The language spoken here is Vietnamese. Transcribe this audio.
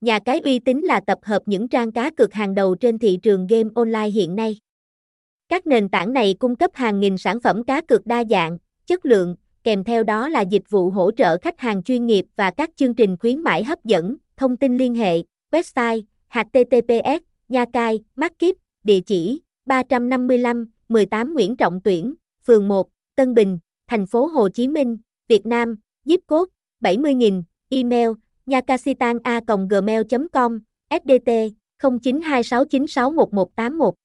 Nhà cái uy tín là tập hợp những trang cá cược hàng đầu trên thị trường game online hiện nay. Các nền tảng này cung cấp hàng nghìn sản phẩm cá cược đa dạng, chất lượng, kèm theo đó là dịch vụ hỗ trợ khách hàng chuyên nghiệp và các chương trình khuyến mãi hấp dẫn. Thông tin liên hệ, website, https, Nha Cai, Market, địa chỉ 355, 18 Nguyễn Trọng Tuyển, phường 1, Tân Bình, thành phố Hồ Chí Minh, Việt Nam, zip code 70.000, email nhacasitan@gmail.com, SĐT 0926961181.